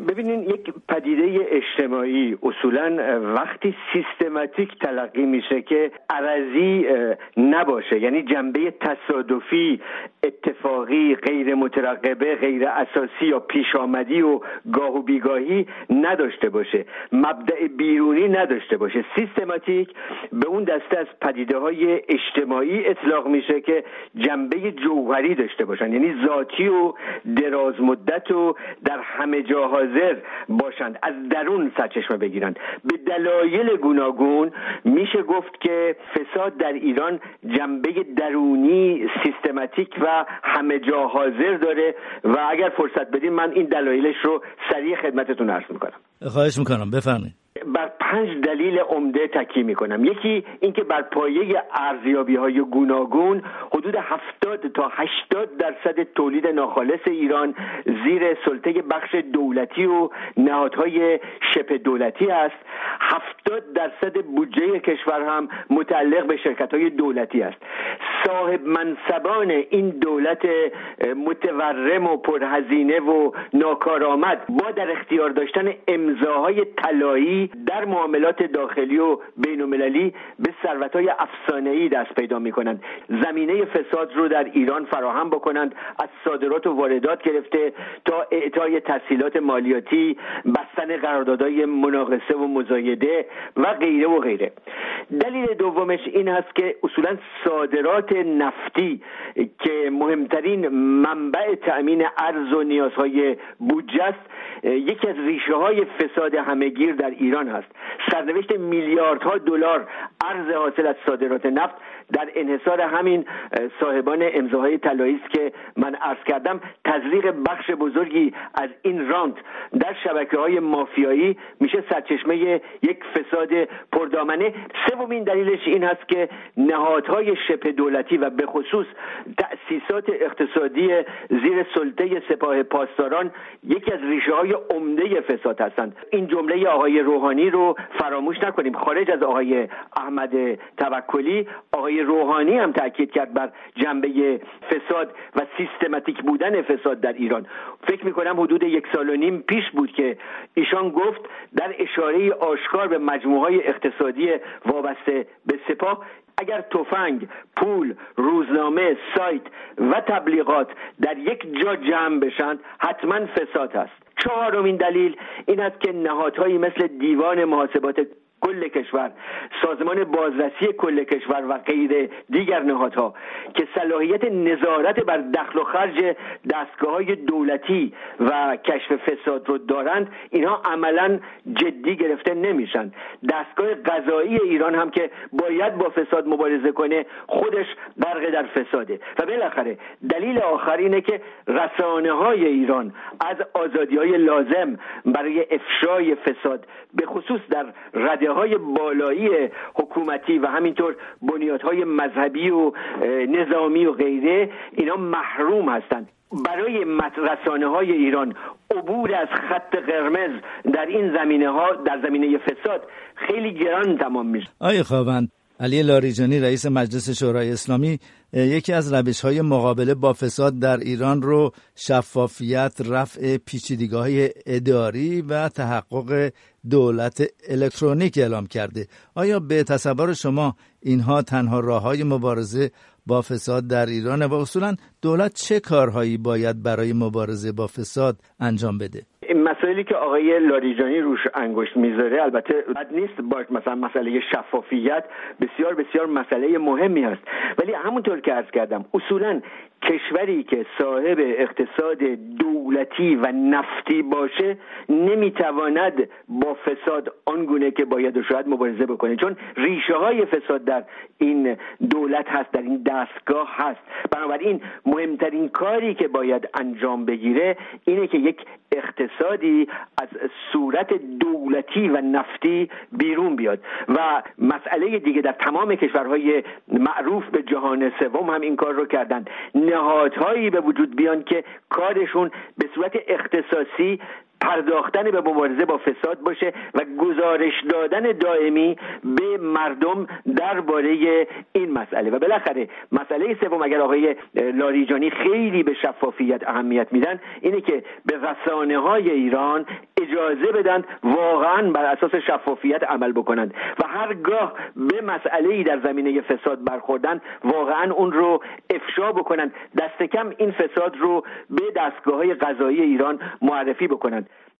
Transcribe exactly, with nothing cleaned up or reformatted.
ببینین یک پدیده اجتماعی اصولاً وقتی سیستماتیک تلقی میشه که عرضی نباشه، یعنی جنبه تصادفی، اتفاقی، غیر مترقبه، غیر اساسی یا پیش آمدی و گاه و بیگاهی نداشته باشه، مبدأ بیرونی نداشته باشه، سیستماتیک، به اون دسته از پدیده‌های اجتماعی اطلاق میشه که جنبه جوهری داشته باشن، یعنی ذاتی و دراز مدت و در همه جا حاضر باشند، از درون سرچشمه بگیرند. به دلایل گوناگون میشه گفت که فساد در ایران جنبه درونی، سیستماتیک و همه جا حاضر داره و اگر فرصت بدین من این دلایلش رو سریع خدمتتون عرض میکنم. خواهش میکنم، بفرمایید. بر پنج دلیل عمده تکیه میکنم. یکی اینکه بر پایه ارزیابی‌های گوناگون حدود هفتاد تا هشتاد درصد تولید ناخالص ایران زیر سلطه بخش دولتی و نهادهای شبه دولتی است. هفتاد درصد بودجه کشور هم متعلق به شرکت‌های دولتی است. صاحب منصبان این دولت متورم و پرهزینه و ناکارآمد با در اختیار داشتن امضاهای طلایی در معاملات داخلی و بین‌المللی به ثروت‌های افسانه‌ای دست پیدا می‌کنند. زمینه فساد رو در ایران فراهم بکنند، از صادرات و واردات گرفته تا اعطای تسهیلات مالیاتی، بستن قراردادهای مناقصه و مزایده و غیره و غیره. دلیل دومش این هست که اصولاً صادرات نفتی که مهمترین منبع تأمین ارز و نیازهای بودجه است، یکی از ریشه‌های فساد همه‌گیر در ایران هست. سرنوشت میلیاردها دلار ارز حاصل از صادرات نفت در انحصار همین صاحبان امضاهای طلایی است که من عرض کردم. تزریق بخش بزرگی از این رانت در شبکه‌های مافیایی میشه سرچشمه یک فساد پردامنه. سومین دلیلش این هست که نهادهای شبه دولتی و به خصوص تأسیسات اقتصادی زیر سلطه سپاه پاسداران یکی از ریشه‌های عمده فساد هستند. این جمله آقای روحانی رو فراموش نکنیم. خارج از آقای احمد توکلی، آقای روحانی هم تاکید کرد بر جنبه فساد و سیستماتیک بودن فساد در ایران. فکر می‌کنم حدود یک سال و نیم پیش بود که ایشان گفت در اشاره آشکار به مجموعه‌های اقتصادی وابسته به سپاه، اگر تفنگ، پول، روزنامه، سایت و تبلیغات در یک جا جمع بشند حتما فساد است. چهارمین دلیل این است که نهادهایی مثل دیوان محاسبات کل کشور، سازمان بازرسی کل کشور و غیر دیگر نهادها که صلاحیت نظارت بر دخل و خرج دستگاه‌های دولتی و کشف فساد رو دارند، اینها عملاً جدی گرفته نمیشن. دستگاه قضایی ایران هم که باید با فساد مبارزه کنه خودش غرق در فساده. و بالاخره دلیل آخر اینه که رسانه‌های ایران از آزادی‌های لازم برای افشای فساد به خصوص در رده های بالایی حکومتی و همینطور بنیادهای مذهبی و نظامی و غیره اینا محروم هستند. برای رسانه های ایران عبور از خط قرمز در این زمینه ها، در زمینه فساد، خیلی گران تمام میشه. آقای خواوند، علی لاریجانی رئیس مجلس شورای اسلامی یکی از روش‌های مقابله با فساد در ایران رو شفافیت، رفع پیچیدگی‌های اداری و تحقق دولت الکترونیک اعلام کرده. آیا به تصور شما اینها تنها راه‌های مبارزه با فساد در ایران و اصولاً دولت چه کارهایی باید برای مبارزه با فساد انجام بده؟ این مسائلی که آقای لاریجانی روش انگشت میذاره البته بد نیست، باش مثلا مسئله شفافیت بسیار بسیار مسئله مهمی هست، ولی همونطور که عرض کردم اصولاً کشوری که صاحب اقتصاد دولتی و نفتی باشه نمیتواند با فساد آنگونه که باید و شاید مبارزه بکنه، چون ریشه های فساد در این دولت هست، در این دستگاه هست. بنابراین مهمترین کاری که باید انجام بگیره اینه که یک اقتصادی از صورت دولتی و نفتی بیرون بیاد. و مسئله دیگه در تمام کشورهای معروف به جهان سوم هم این کار رو کردن. نهادهایی به وجود بیان که کارشون به صورت اختصاصی پرداختن به مبارزه با فساد باشه و گزارش دادن دائمی به مردم درباره این مسئله. و بالاخره مسئله سوم، اگر آقای لاریجانی خیلی به شفافیت اهمیت میدن، اینه که به رسانه‌های ایران اجازه بدن واقعا بر اساس شفافیت عمل بکنند و هرگاه به مسئله‌ای در زمینه فساد برخوردن واقعا اون رو افشا بکنند، دست کم این فساد رو به دستگاه‌های قضایی ایران معرفی بکنند.